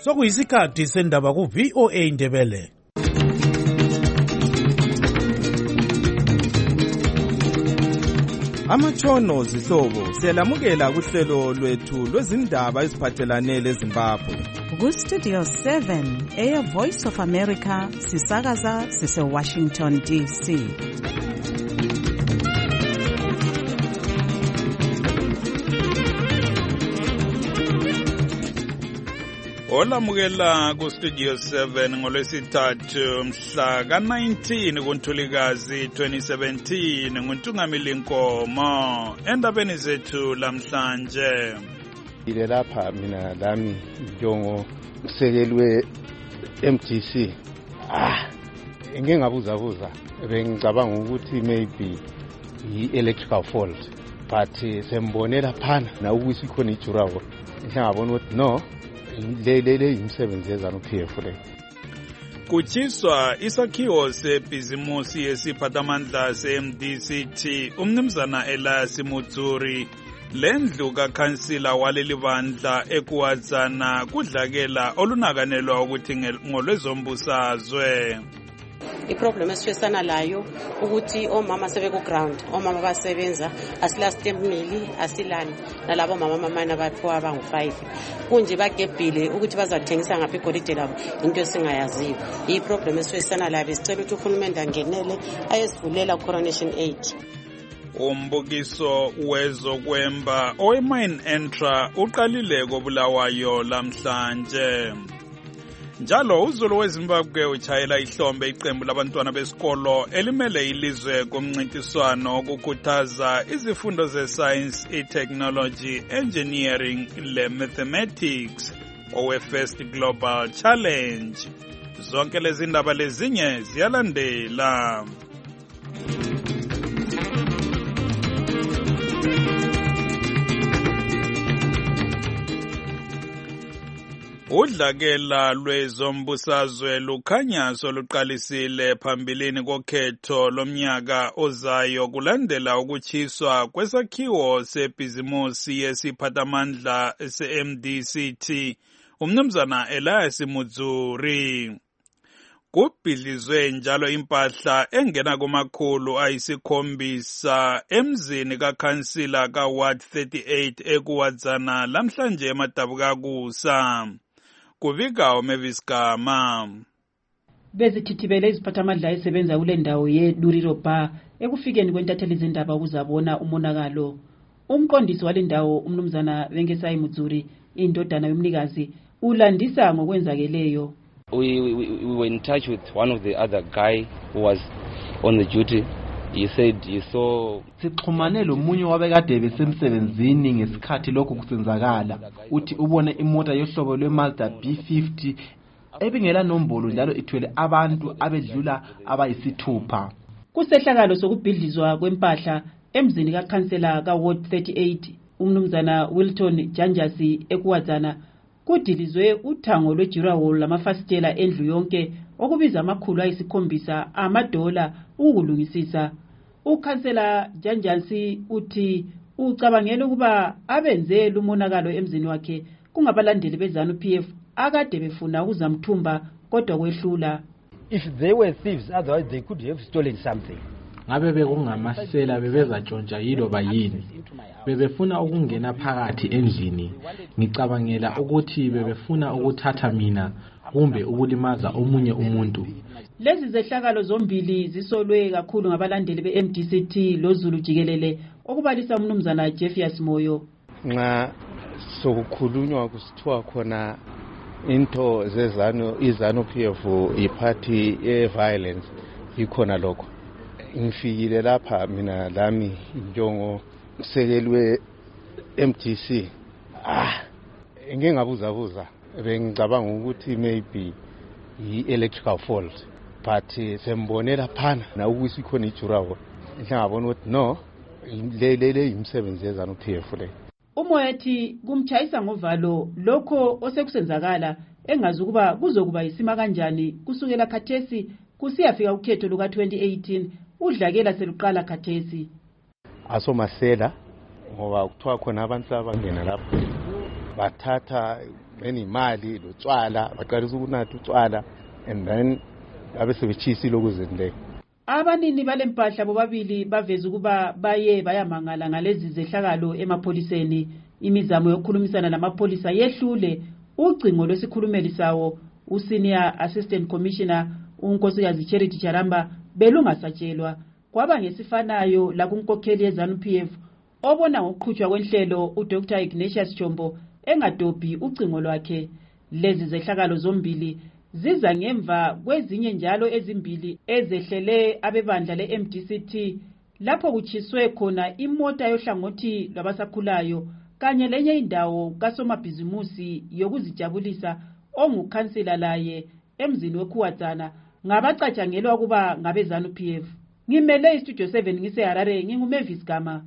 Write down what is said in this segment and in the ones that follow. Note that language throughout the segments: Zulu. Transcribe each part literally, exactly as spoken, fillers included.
Sokuyisikhathi sendaba ku V O A Ndebele. Amatshono zihlobo siyalamukela kuhlelo lwethu lwezindaba eziphathelane leZimbabwe. Ku Studio seven, Air Voice of America, sisakaza sise Washington D C. Olamukela ku Studio seven ngolwesithathu mhla ka nineteen kuNtulikazi twenty seventeen nguNtungamili Nkomo endabeni zethu lamhlanje. Ile lapha mina lami njongo kusekelwe M D C. Ah, ngeke ngabuza buza bengicabanga ukuthi maybe i-electrical fault but sembonela phana na ukuthi khona ijurawo. Ngiyabona ukuthi no lele imsebenzi yezanu P F le. Kuchiswa isakhiwo sebhizimusi yesiphathamandla se-M D C T umnumzana Elias Mutsuri lendlu kakhansila waleli bandla eKuwadzana kudlakela olunakanelwa ukuthi ngolwezombusazwe. Iproblem esifesana layo ukuthi omama sebeku ground, omama basebenza asila stamp mill, asilani nalabo mama mama nabaphiwa abangu five. Kunje bagebhile ukuthi bazathengisa ngaphi igolide labo into esingayaziyo. Iproblem esifesana layo besicela ukuthi uhulumende angenele ayesivulela Coronation eight. Umbukiso wezokwemba oweMine Entra uqalile koBulawayo lamhlanje. Njalo uzulu weZimbabwe uchayela ihlombe iqembu labantwana besikolo elimele ilizwe kumncintiswano ukukhuthaza izifundo ze-science, i-technology, engineering le mathematics owe First Global Challenge. Zonke lezi ndaba lezinye ziyalandela. Udlakela lwezombusazwe lukhanya soluqalisile phambilini kokhetho lomnyaka ozayo kulandela ukuchiswa kwesakhiwo sebhizimusi yesiphathamandla se-M D C T umnumzana Elias Mutsuri. Kubhidlizwe njalo impahla engena kumakhulu ayisikhombisa emzini kakhansila ka-Ward thirty-eight eKuwadzana lamhlanje eMadabukakusa. Kuvika uMavis Gama. Bezithithibele iziphathamandla esebenza kule ndawo yeLuriro Bar ekufikeni kwentatheli zindaba ukuzabona umonakalo. Umqondisi wale ndawo umnumzana Vengesayi Mutsuri indodana yomnikazi ulandisa ngokwenzakeleyo. We, we, we were in touch with one of the other guy who was on the duty. He said he saw sixhumane lomunye wabekade besemsebenzini ngesikhathi lokho kusenzakala uthi ubone imota yohlobo lweMazda B fifty ebingela nombolo njalo ithwele abantu abedlula abayisithupha. Kusehlakalo sokubhidlizwa kwempahla emzini kakhansela ka-Ward thirty-eight umnumzana Wilton Janjasi eKuwadzana kudilizwe uthango lwejurawo lamafasitela endlu yonke okubiza amakhulu ayisikhombisa amadola ukulungisisa. Ukhansela Janjasi uthi ucabangela ukuba abenze lumonakalo emzini wakhe kungabalandeli bezanu P F akade befuna ukuzamthumba kodwa kwehlula. If they were thieves, otherwise they could have stolen something. Ngabe bekungamasela bebezatshontsha yiloba yini. Bebefuna ukungena phakathi endlini. Ngicabangela ukuthi bebefuna ukuthatha mina kumbe ukulimaza omunye umuntu. Lezi zehlakalo zombili zisolwe kakhulu ngabalandeli be-M D C T loZulu jikelele okubalisa umnumzana Jeffius Moyo. Nxa sokukhulunywa kusithiwa khona into zezanu izanu P F iparty e-violence ikhona lokho. Ngifikile lapha mina lami njongo kusekelwe M D C. Ah, ngeke ngabuza buza bengicabanga ukuthi maybe i-electrical fault but sembonela phana na ukuthi khona ijurawo. Ngiyabona ukuthi no lele imsebenzi yezanu P F le. Umoya ethi kumchayisa ngovalo lokho osekusenzakala engazi ukuba kuzokuba isima kanjani kusukela khathesi kusiyafika ukhetho luka twenty eighteen udlakela seluqala khathesi. Asomasela ngoba kuthiwa khona abantu abangena lapho bathatha benemali lotshwala baqalisa ukunatha utshwala and then abe sebechisile okuzindle. Abanini balempahla bobabili baveza ukuba baye bayamangala ngalezi zehlakalo emapholiseni. Imizamo yokukhulumisana namapholisa yehlule. Ucingo lwesikhulumeli sawo uSenior Assistant Commissioner uNkosikazi Charity Charamba belungasatshelwa. Kwaba ngesifanayo la kunkokheli yeZANU-P F obona ngokuqhutshwa kwenhlelo uDr Ignatius Chombo engadobhi ucingo lwakhe. Lezi zehlakalo zombili ziza ngemva kwezinye njalo ezimbili ezehlele abebandla le-M D C T lapho kuchiswe khona imota yohlangothi lwabasakhulayo kanye lenye indawo kasomabhizimusi yokuzijabulisa ongukhansila laye emzini weKhuwadzana ngabacatshangelwa kuba ngabe ZANU-P F. Ngimele iStudio seven ngiseHarare nginguMavis Gama.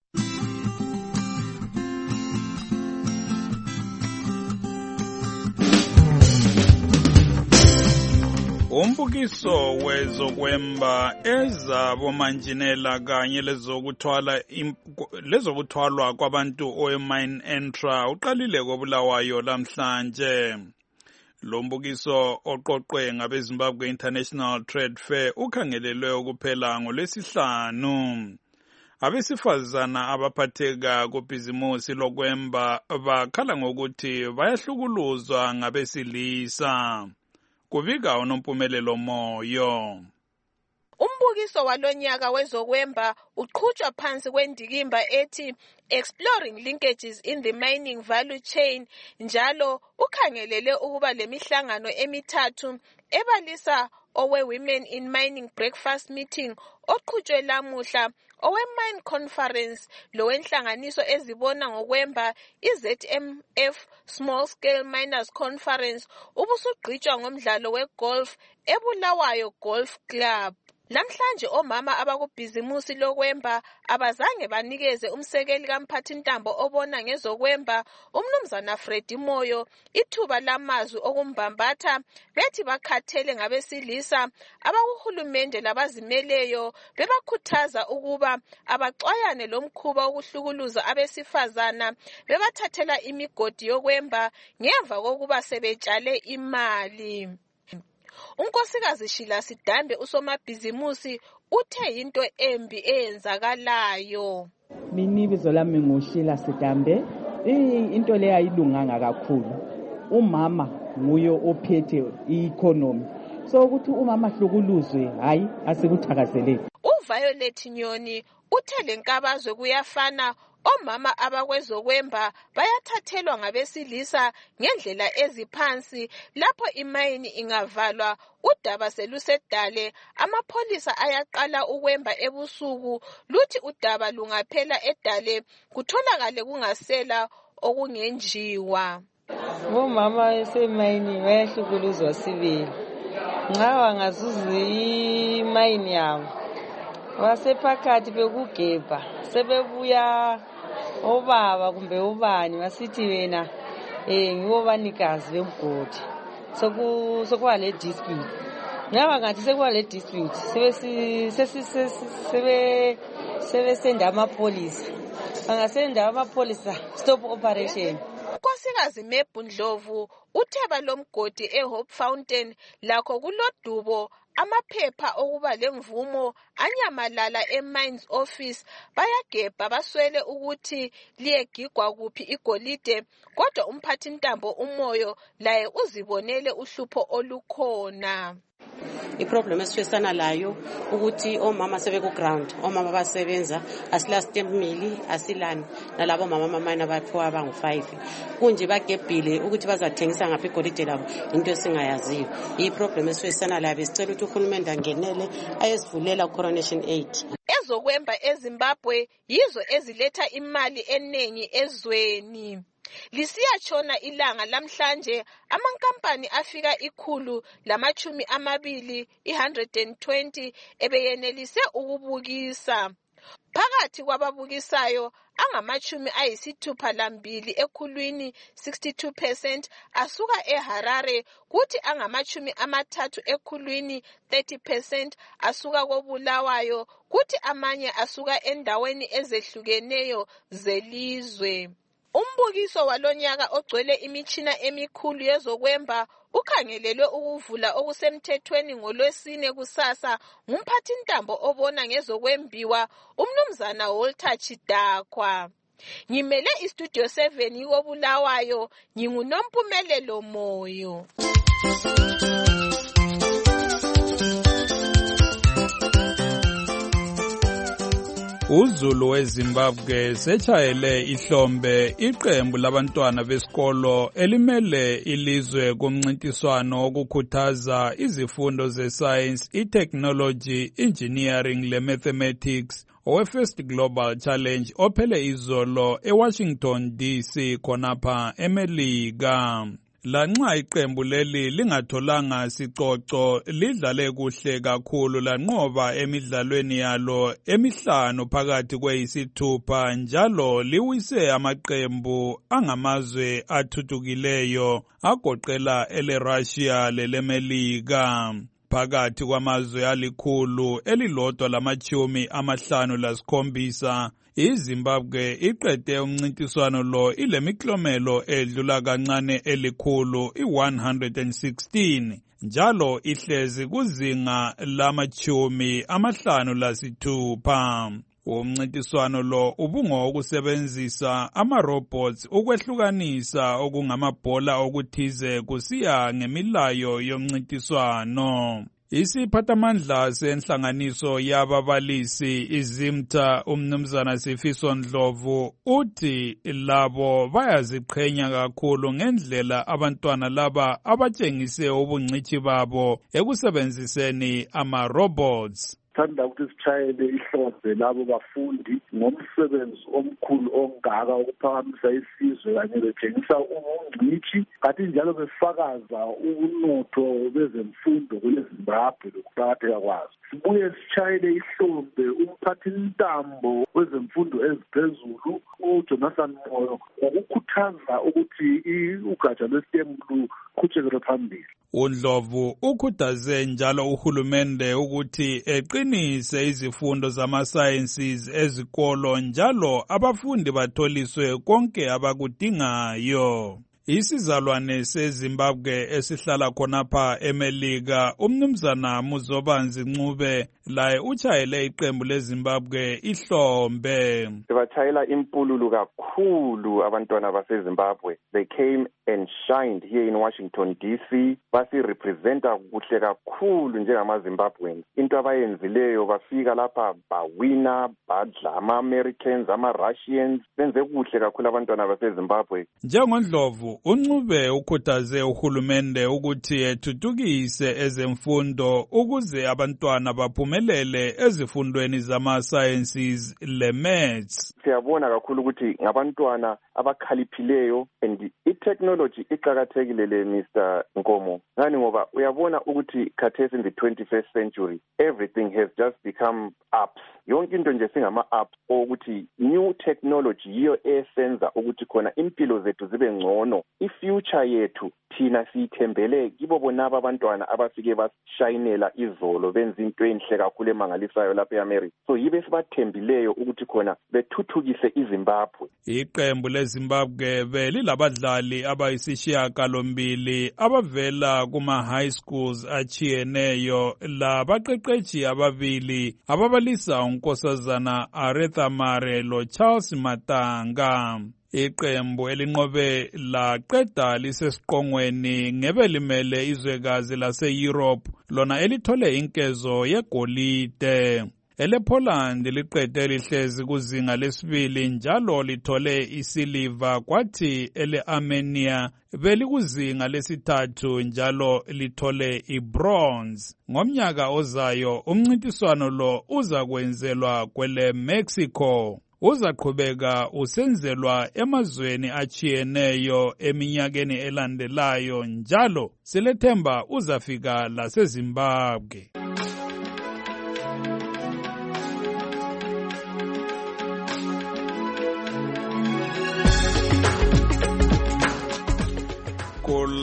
Umbukiso wezokwemba ezabomanjinela kanye lezokuthwala lezokuthwalwa kwabantu oeMine Entra uqalile koBulawayo lamhlanje. Lo mbukiso oqoqwe ngabeZimbabwe International Trade Fair ukhangelelwe ukuphela ngolwesihlanu. Abesifazana abaphatheka kubhizimusi lokwemba bakhala ngokuthi bayahlukuluzwa ngabesilisa. Kubika uNompumelelo Moyo. Umbukiso walonyaka wezokwemba uqhutshwa phansi kwendikimba ethi Exploring Linkages in the Mining Value Chain, njalo ukhangelele ukuba lemihlangano emithathu ebalisa owe Women in Mining Breakfast Meeting oqhutshwe lamuhla, owe Mine Conference lowenhlanganiso ezibona ngokwemba iZ M F Small Scale Miners Conference ubusugqitshwa ngomdlalo wegolf eBulawayo Golf Club. Lamhlanje omama abakubhizimusi lokwemba abazange banikeze umsekeli kamphathintambo obona ngezokwemba umnumzana Freddy Moyo ithuba lamazwi okumbambatha bethi bakhathele ngabesilisa abakuhulumende labazimeleyo bebakhuthaza ukuba abaxwayane lomkhuba ukuhlukuluza abesifazana bebathathela imigodi yokwemba ngemva kokuba sebetshale imali. Unkosikazi Shila Sidambe usomabhizimusi uthe into embi eyenzakalayo. Mina ibizo lami nguShila Sidambe. Into le ayilunganga kakhulu. Umama nguye ophethe i-economy. So ukuthi umama hlukuluzwe hayi asikuthakazeleni. uViolet Nyoni uthe lenkabazwe kuyafana omama abakwezokwemba bayathathelwa ngabesilisa ngendlela eziphansi lapho imayini ingavalwa udaba selusedale amapholisa ayaqala ukwemba ebusuku luthi udaba lungaphela edale kutholakale kungasela okungenjiwa. Omama esemayini bayahlukuluzwa sibili nxa wangazuza imayini yabo basephakathi bekugebha sebebuya obaba kumbe ubani basithi wena eh ngiwo banikazi bemgodi soku sokuba le dispute ngaba ngathi sekuba le dispute sebe sebe sebe senda amapolisa bangasenda amapolisa stop operation. Unkosikazi Mebhu Ndlovu utheba lomgodi eHope Fountain lakho kulodubo amaphepha okuba lemvumo anyamalala eMines Office bayagebha baswele ukuthi liyegigwa kuphi igolide kodwa umphathintambo uMoyo laye uzibonele uhlupho olukhona. Iproblem esifesana layo ukuthi omama sebeku ground omama basebenza asila stamp mill asilani nalabo mama mama abathiwa abangu five kunje bagebhile ukuthi bazathengisa ngaphi igolide labo into esingayaziyo. Iproblem esifesana layo besicela ukuthi uhulumende angenele ayesivulela Coronation eight. Ezokwemba eZimbabwe yizo eziletha imali eningi ezweni. Lisiyatshona ilanga lamhlanje amankampani afika ikhulu lamachumi amabili one hundred twenty ebeyenelise ukubukisa. Phakathi kwababukisayo angamachumi ayisithupha lambili ekhulwini sixty-two percent asuka eHarare kuthi angamachumi amathathu ekhulwini thirty percent asuka koBulawayo kuthi amanye asuka endaweni ezehlukeneyo zelizwe. Umbukiso walonyaka ogcwele imitshina emikhulu yezokwemba ukhangelelwe ukuvula okusemthethweni ngolwesine kusasa ngumphathintambo obona ngezokwembiwa umnumzana Walter Chidakwa. Ngimele istudio seven yobulawayo, nginguNompumelelo Moyo. uZulu weZimbabwe setshayele ihlombe iqembu labantwana besikolo elimele ilizwe kumncintiswano wokukhuthaza izifundo ze-science, i-technology, engineering le-mathematics owe-First Global Challenge ophele izolo eWashington D C khonapha eMelika. Lanxa iqembu leli lingatholanga sicoco lidlale kuhle kakhulu lanqoba emidlalweni yalo emihlanu phakathi kweyisithupha njalo liwise amaqembu angamazwe athuthukileyo agoqela ele-Russia lelemelika. Phakathi kwamazwe alikhulu elilodwa lamachumi amahlanu lasikhombisa iZimbabwe iqede umncintiswano lo ilemiklomelo edlula kancane elikhulu i-one hundred sixteen njalo ihlezi kuzinga lamachumi amahlanu lasithupha. Umncintiswano lo ubungowokusebenzisa ama-robots ukwehlukanisa okungamabhola okuthize kusiya ngemilayo yomncintiswano. Isiphathamandla senhlanganiso yababalisi iZimta umnumzana Sifiso Ndlovu uthi labo bayaziqhenya kakhulu ngendlela abantwana laba abatshengise ubungcithi babo ekusebenziseni ama-robots. Thanda ukuthi sitshayele ihlombe labo bafundi ngomsebenzi omkhulu ongaka ukuphakamisa isizwe kanye betshengisa ubungcitshi kanti njalo befakaza ubunotho bezemfundo kweZimbabwe lokuqakatheka kwazo. Sibuye sitshayele ihlombe umphathintambo wezemfundo eziphezulu uJonathan Moyo ngokukhuthaza ukuthi ugatsha lwe-STEM luqhubekele phambili. uNdlovu ukhuthaze njalo uhulumende ukuthi eqinise izifundo zama-sciences ezikolo njalo abafundi batholiswe konke abakudingayo. Isizalwane seZimbabwe esihlala khonapha eMelika umnumzana Muzobanzi Ncube laye utshayele iqembu leZimbabwe ihlombe. Batshayela impululu kakhulu abantwana baseZimbabwe. They came and shined here in Washington D C. Basirepresenta kuhle kakhulu njengamaZimbabweans. Into abayenzileyo bafika lapha bawina badla ama-Americans, ama-Russians. Benze kuhle kakhulu abantwana baseZimbabwe. NjengoNdlovu uNcube ukhuthaze uhulumende ukuthi ethuthukise ezemfundo ukuze abantwana baphumelele ezifundweni zama-sciences le-maths. Siyabona kakhulu ukuthi ngabantwana abakhaliphileyo and i-technology iqakathekile le Mister Nkomo. Ngani ngoba uyabona ukuthi khathesi in the twenty-first century everything has just become apps. Yonke into nje singama-apps ukuthi new technology yiyo esenza ukuthi khona impilo zethu zibe ngcono. I-future yethu thina siyithembele kibo bonaba abantwana abafike basishayinela izolo benza into enhle kakhulu emangalisayo lapha eAmerica. So yibe sibathembileyo ukuthi khona bethuthukise iZimbabwe. Iqembu leZimbabwe belilabadlali abayisishiyagalombili abavela kuma-high schools achiyeneyo labaqeqetshi ababili ababalisa unkosazana Aretha Mare lo Charles Matanga. Iqembu elinqobe laqeda lisesiqongweni ngebelimele izwekazi lase-Europe lona elithole inkezo yegolide. ElePoland liqede lihlezi kuzinga lesibili njalo lithole isiliva kwathi ele-Armenia belikuzinga lesithathu njalo lithole ibronze. Ngomnyaka ozayo umncintiswano lo uzakwenzelwa kwele Mexico. Uzaqhubeka usenzelwa emazweni achiyeneyo eminyakeni elandelayo njalo silethemba uzafika laseZimbabwe.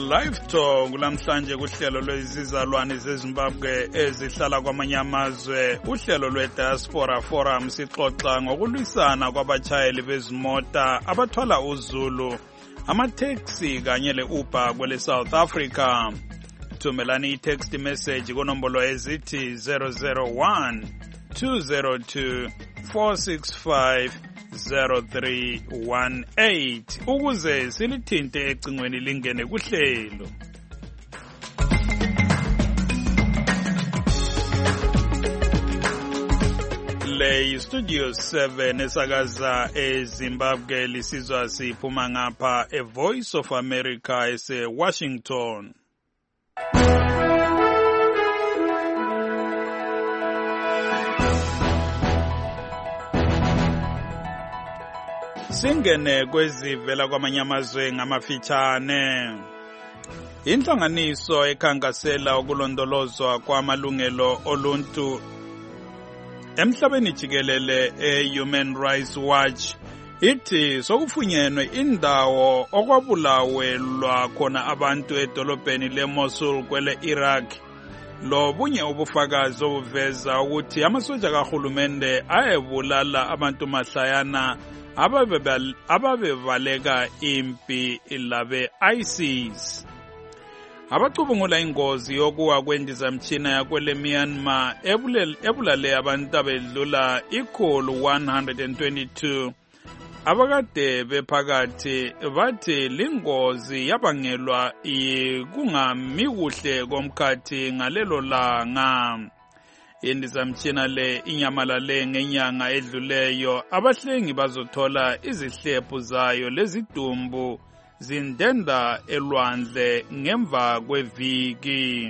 Live Talk lamhlanje kuhlelo lwezizalwane zeZimbabwe ezihlala kwamanye amazwe. Uhlelo lwe-Diaspora Forum sixoxa ngokulwisana kwabatshayeli bezimota abathwala uzulu, amateksi kanye le-Uber kwele South Africa. Thumelani i-text message kunombolo ezithi zero zero one two zero two four six five zero three one eight ukuze silithinte ecingweni lingene kuhlelo. Le Studio seven esakaza eZimbabwe lisizwa siphuma ngapha e Voice of America ese Washington. Singene kwezivela kwamanye amazwe ngamafitshane. Inhlanganiso ekhankasela ukulondolozwa kwamalungelo oluntu emhlabeni jikelele e-Human Rights Watch ithi sokufunyenwe indawo okwabulawelwa khona abantu edolobheni le-Mosul kwele Iraq. Lo bunye ubufakazi obuveza ukuthi amasoja kahulumende ayebulala abantu mahlayana ababevaleka impi labe ISIS. Abacubungula ingozi yokuwa kwendizamtshina yakwele Myanmar ebulale abantu abedlula ikhulu one hundred twenty-two. Abakade bephakathi bathi lingozi yabangelwa kungami kuhle komkhathi ngalelo langa. Indizamtshina le inyamalale ngenyanga edluleyo. Abahlengi bazothola izihlephu zayo lezidumbu zindenda elwandle ngemva kweviki.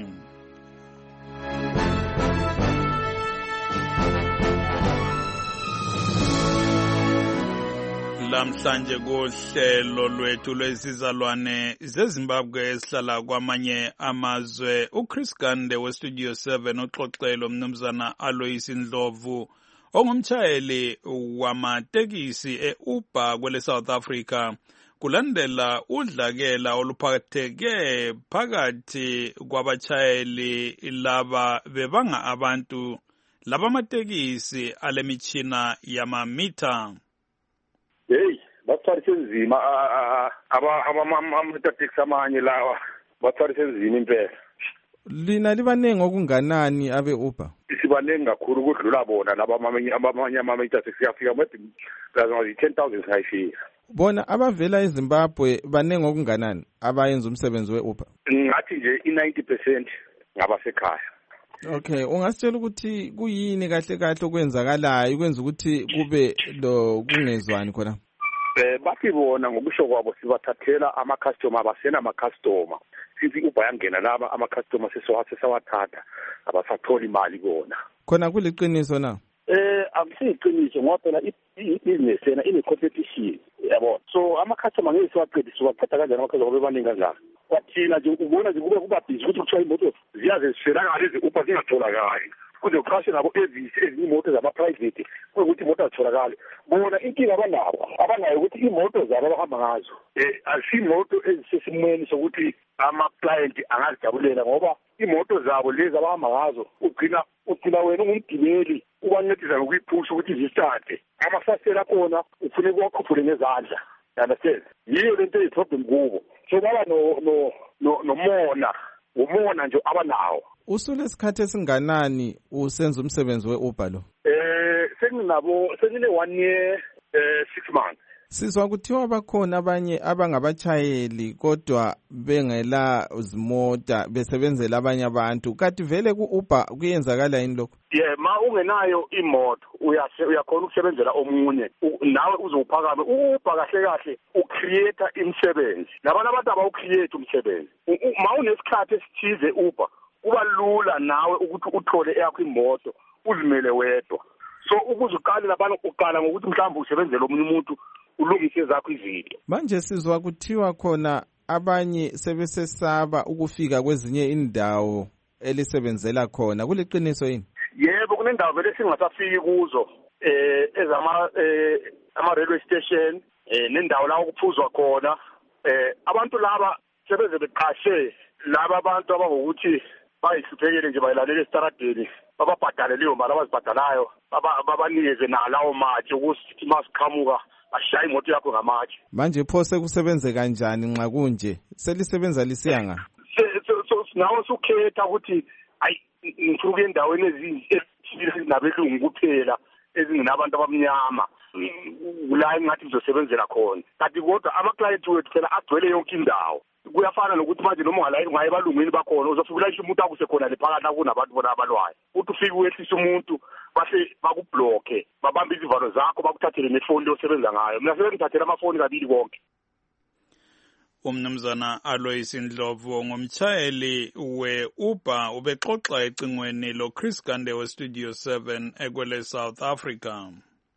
Lamhlanje kuhlelo lwethu lwezizalwane zeZimbabwe esihlala kwamanye amazwe, uChris Gande weStudio seven uxoxelo mnumzana Alois Ndlovu ongumtshayeli wamatekisi e-Uber kwele South Africa kulandela udlakela oluphatheke phakathi kwabatshayeli laba bebanga abantu laba amatekisi alemitshina yamamitha. Hey, batharise nzima abamataxi amanye lawa batharise nzima impela. Lina libanengi okunganani abe Uber? Sibanengi kakhulu ukudlula bona laba abamanye amataxi siyafika maybe ngazi ten thousand sayifika. Bona abavela eZimbabwe banengi okunganani abayenza umsebenzi we-Uber? Ngathi nje i-ninety percent ngabasekhaya. Okay, ungasitshela ukuthi kuyini kahle kahle okwenzakalayo ukwenza ukuthi kube lo kungezwani khona? Eh bathi bona ngokusho kwabo sibathathela ama customer basena ama customer. Sithi Uber yangena laba ama customer sesowathe sawathatha abasathola imali bona. Khona kuliqiniso na? Eh akusiqiniso ngoba phela i-business yena ine competition yabo. So ama customer ngeke siwaqedise siwaqeda kanjani ama customer bebaningi kanjani. Kwathina nje ubona nje kube kuba busy ukuthi kuthiwa imoto ziyaze zishelakala lezi Uber zingatholakali. Kuze uqashe nabo ezisi ezimoto zama private ukuthi imoto atholakale. Bona inkinga abanabo abanayo ukuthi imoto zabo abahamba ngazo eh asimoto ezisesimweni sokuthi ama client angazijabulela ngoba imoto zabo lezi abahamba ngazo ugcina ugcina wena ungumgibeli ubancedisa ngokuyiphusha ukuthi zistarte. Amafasitela khona ufune ukuwakhuphule ngezandla. Understand? Yiyo lento eyiproblem kubo. So baba no no no nomona umona nje abanawo. Usulesikhathi esinganani usenza umsebenzi we-Uber lo? Eh senginabo sengine one year eh six months. Sizwa kuthiwa bakhona abanye abangabatshayeli kodwa bengela izimota besebenzela abanye abantu. Kanti vele ku-Uber kuyenzakala yini lokho? Yeah, ma ungenayo imoto uyakhona ukusebenzela omunye nawe uzophakama. U-Uber kahle kahle ucreate imisebenzi. Labantu abantu abawucreate umsebenzi. Ma unesikhathi esithize Uber kuba lula nawe ukuthi uthole eyakho imoto uzimele wedwa. So ukuze uqale labantu uqala ngokuthi mhlawumbe usebenzele omunye umuntu ulungise zakho izinto. Manje sizwa kuthiwa khona abanye sebesesaba ukufika kwezinye indawo elisebenzela khona. Kuliqiniso yini? Yebo kunendawo vele singasafiki kuzo eh ezama ama railway station eh nendawo la ukuphuzwa khona eh abantu laba sebeze beqashe laba abantu abangokuthi bayihluphekile nje bayilalela esitaradeni bababhadale leyo mali abazibhadalayo babanikeze nalawo matshe ukuthi masiqhamuka ashaye imoto yakho ngamatshe. Manje pho sekusebenze kanjani nxa kunje selisebenza lisiyanga nawo sukhetha ukuthi ayi ngifuna endaweni ezinabelungu kuphela ezinginabantu abamnyama la ngathi ngizosebenzela khona kanti kodwa ama-client wethu phela agcwele yonke indawo. Kuyafana nokuthi manje noma ungalayi ungaye ebalungwini bakhona uzofika ulayishe umuntu akuse khona lephakathi kunabantu bona abalwayo uthi ufike uyehlise umuntu bahle bakubhlokhe babambe izivalo zakho bakuthathele nefoni osebenza ngayo. Mina sebengithathela amafoni kabili konke. Umnumzana Alois Ndlovu ngumtshayeli we-Uber ubexoxa ecingweni lo Chris Gande we Studio seven ekwele South Africa.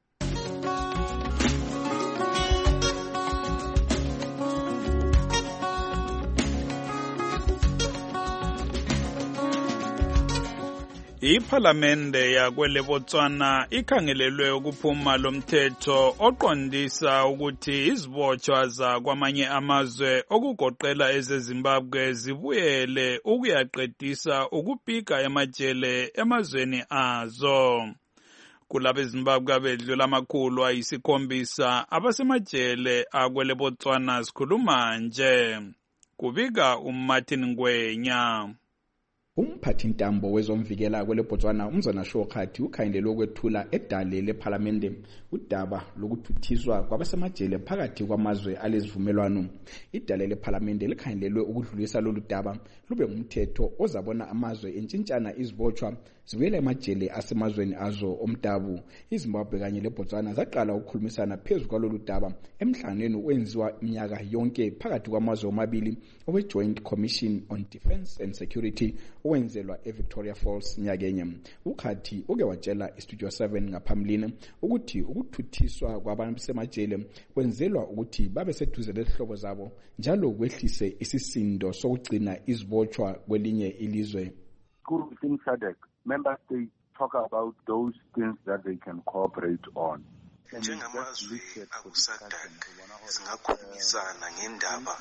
Iphalamende yakwele Botswana ikhangelelwe ukuphuma lomthetho oqondisa ukuthi izibotshwa zakwamanye amazwe okugoqela ezeZimbabwe zibuyele ukuyaqedisa ukupika emajele emazweni azo. Kulabo eZimbabwe abedlula amakhulu ayisikhombisa abasemajele akwele Botswana sikhuluma nje. Kubika uMartin Ngwenya. Umphathintambo wezomvikela kwele Botswana umzana Shokhathi ukhangelelwe ukwethula edale lephalamende udaba lokuthuthiswa kwabasemajele phakathi kwamazwe alezivumelwano. Idale lephalamende likhangelelwe ukudlulisa lolu daba lube ngumthetho ozabona amazwe entshintshana izibotshwa zibuyela emajele asemazweni azo omdabu. iZimbabwe kanye leBotswana zaqala ukukhulumisana phezu kwalolu daba emhlanganweni owenziwa iminyaka yonke phakathi kwamazwe omabili owe Joint Commission on Defence and Security owenzelwa eVictoria Falls nyakenye. Ukhathi uke watshela iStudio seven ngaphambilini ukuthi ukuthuthiswa kwabantu semajele kwenzelwa ukuthi babe seduze lezihlobo zabo njalo kwehlise isisindo sokugcina izibotshwa kwelinye ilizwe. Within S A D C, member states talk about those things that they can cooperate on. Njengamazwe akusadaka singakhulumisana ngendaba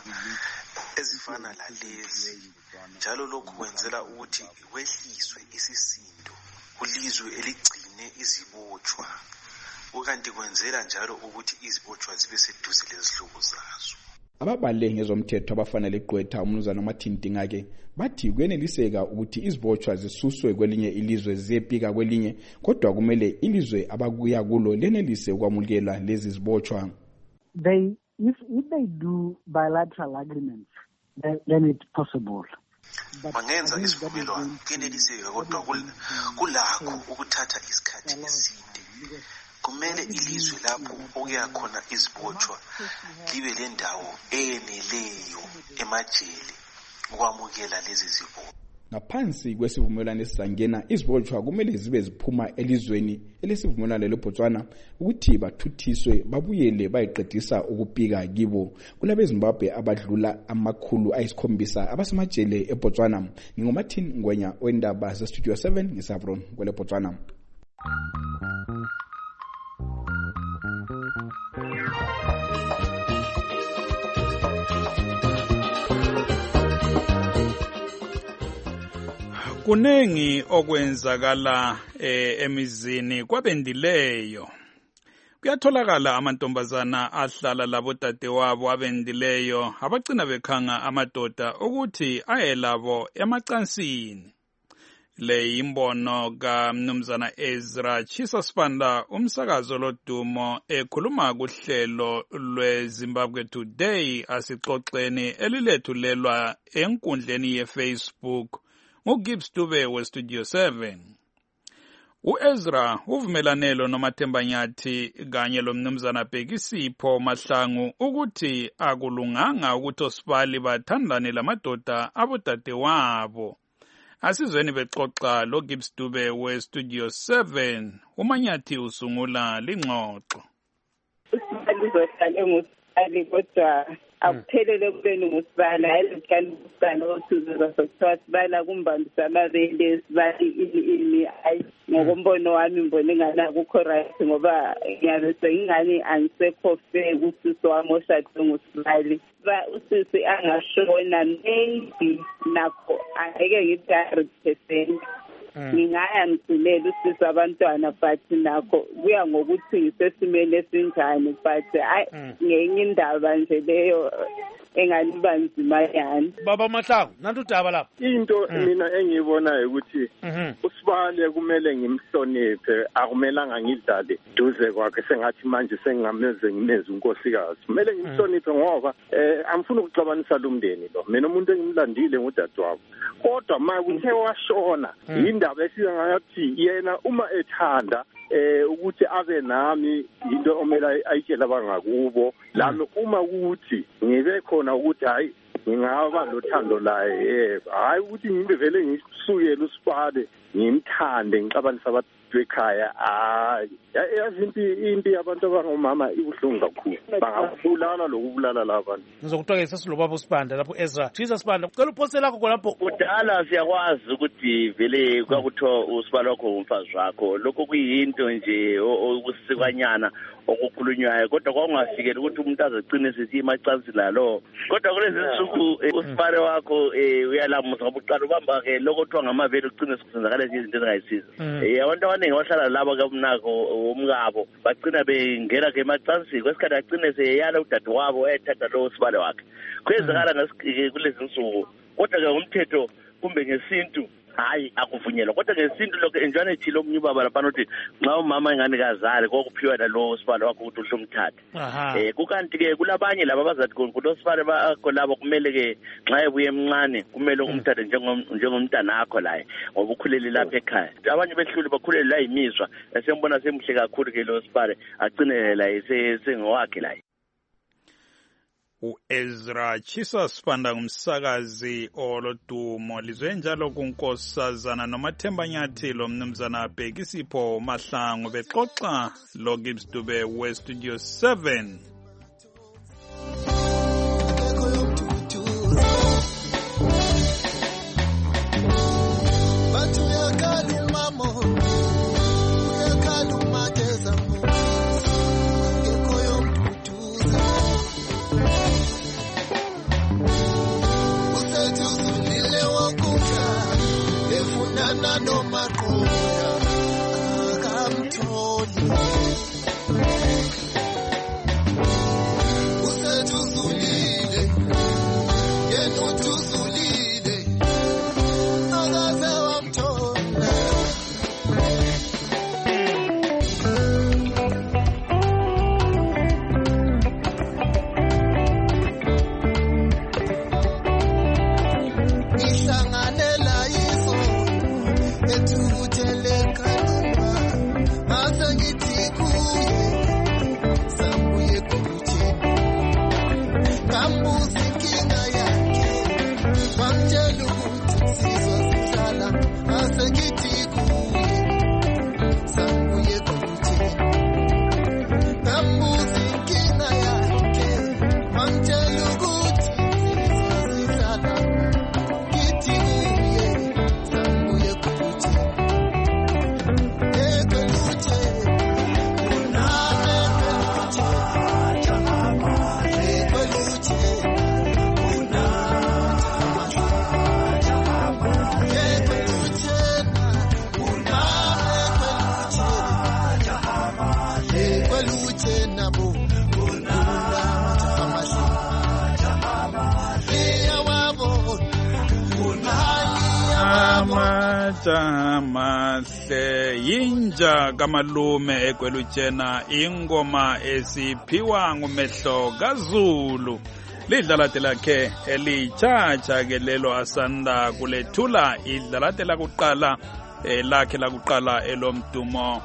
ezifana lalezi njalo lokhu kwenzela ukuthi kwehliswe isisindo kulizwe eligcine izibotshwa ukanti kwenzela njalo ukuthi izibotshwa zibe seduze lezihlobo zazo. Ababale ngezomthetho abafanele gqwetha umnumzana uMathinti ngake bathi kuyeneliseka ukuthi izibotshwa zisuswe kwelinye ilizwe ziyepika kwelinye kodwa kumele ilizwe abakuya kulo lenelise ukwamukela lezi zibotshwa. They if if they do bilateral agreements then, then it's possible. Bangenza isivumelwano kuyeneliseka kodwa kulakho ukuthatha isikhathi eside. Kumele ilizwe lapho okuya khona izibotshwa libe lendawo eneleyo emajele ukwamukela lezi zibotshwa. Ngaphansi kwesivumelwano esizangena izibotshwa kumele zibe ziphuma elizweni elesivumelwano leBotswana ukuthi bathuthiswe babuyele bayiqedisa ukupika kibo. Kulabe eZimbabwe abadlula amakhulu ayisikhombisa abasemajele eBotswana. NginguMartin Ngwenya wendaba zeStudio seven ngisavron kwele Botswana. Kunengi okwenzakala eh, emizini kwabendileyo. Kuyatholakala amantombazana ahlala labo dadewabo abendileyo abagcina bekhanga amadoda ukuthi aye labo emacansini. Le imbono kaMnumzana Ezra Chisasipanda umsakazo lodumo ekhuluma kuhlelo lweZimbabwe Today asixoxeni elilethulelwa enkundleni yeFacebook nguGibbs Dube weStudio seven. uEzra uvumelanelo noMathemba Nyathi kanye lomnumzana Bhekisipho Mahlangu ukuthi akulunganga ukuthi osipali bathandane lamadoda abodadewabo. Asizweni bexoxa lo Gibbs Dube weStudio seven uManyathi usungula lingxoxo. Lizohlala ngusipali kodwa akuphelele kubeni ngusibala elihlala ngusibala othuze zasokuthiwa sibala kumbambisa amabele sibali ini ini ayi ngokombono wami ngibona ingane akukho right ngoba ngiyabe sengingane angisekho fair usisi wami oshade ngusibali ba usisi angashona maybe nakho angeke ngithi one hundred percent ngingaya ngigcinele usisi abantwana but nakho kuya ngokuthi ngisesimeni esinjani but ngenye indaba nje leyo enganiba nzima yani. Baba Mahlangu nantu udaba lapha. Into mina engiyibonayo ukuthi uSibale kumele ngimhloniphe, akumelanga ngidlale duze kwakhe sengathi manje sengameze ngimeze unkosikazi. Kumele ngimhloniphe ngoba eh angifuni ukuxabanisa lo mndeni lo. Mina umuntu engimlandile ngudadewabo. Kodwa manje uthe washona indaba esiza ngathi yena uma ethanda eh ukuthi abe nami into omela ayitshela abangakubo lami uma ukuthi ngibe khona ukuthi hayi ngingaba lothando laye yebo hayi ukuthi ngibe vele ngisukele uSibale ngimthande ngixabanisa abantu bekhaya hayi yazi impi impi abantu abangomama ibuhlungu kakhulu bangabulala lokubulala labantu. Ngizokuthokoza silobaba uSibanda lapho Ezra Jesus Sibanda ucela uphose lakho khonapho. Kudala siyakwazi ukuthi vele kwakuthiwa uSibala wakho umfazi wakho lokho kuyinto nje okusikwanyana okukhulunywayo kodwa kwakungafikeli ukuthi umuntu azegcine sithi imacansi lalo kodwa kulezi nsuku uSibale wakho uyalamusa ngoba uqala ubamba ke lokho kuthiwa ngamaveli ugcine sikusenzakala izinto ezingayisiza. Abantu abaningi bahlala laba kabunako umngabo bagcina bengena ke emacansi kwesikhathi agcine seyala udade wabo ethatha lo Sibale wakhe kwezakala kulezi nsuku kodwa ke umthetho kumbe ngesintu hayi akuvunyelwa kodwa ngesintu lokho enjwana ethile omnye ubaba lapha nothi nxa umama engane kazali kokuphiwa lo Sibale wakho ukuthi uhlomthatha eh kukanti ke kulabanye laba bazathi kulo Sibale bakho labo kumele ke nxa ebuye emncane kumele umthathe njengomntana akho laye ngoba ukhulele lapha ekhaya abanye behlule bakhulele la imizwa esembona semhle kakhulu ke lo Sibale agcine la sengowakhe la. U-Ezra Chisa Sibanda ngumsakazi olodumo lizwe njalo kunkosazana noMathemba Nyathilo mnumzana Bhekisipho Mahlangu bexoxa lo Gibbs Dube we Studio seven. Mahle yinja kamalume eGwelutshena ingoma esiphiwa ngumehlo kaZulu lidlalate lakhe elichacha ke lelo asanda kulethula idlalate lakuqala lakhe lakuqala elomdumo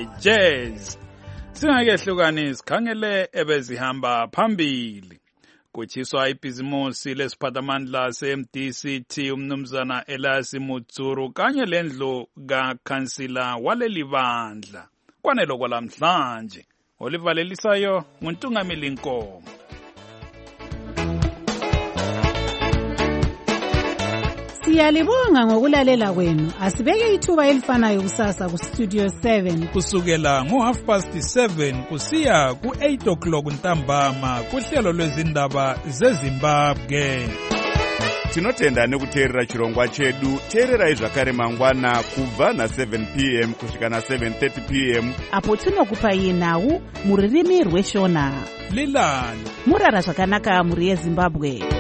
wejazz. Singakehlukani sikhangele ebezihamba phambili. Kuchiswa ibhizimusi lesiphathamandla se-M D C T umnumzana Elasi Mutsuru kanye lendlu kakhansila waleli bandla. Kwanelo kwalamhlanje olivalelisayo nguNtungamili Nkomo. Siyalibonga ngokulalela kwenu. Asibeke ithuba elifanayo kusasa ku Studio seven kusukela ngo half past seven kusiya ku eight o'clock ntambama kuhlelo lwezindaba zeZimbabwe. Tinotenda nekuteerera chirongwa chedu. Teererai zvakare mangwana kubva na seven p m kusvika na seven thirty p m apo tinokupai nhau muririmi rweshona. Lilani murara zvakanaka muri yeZimbabwe.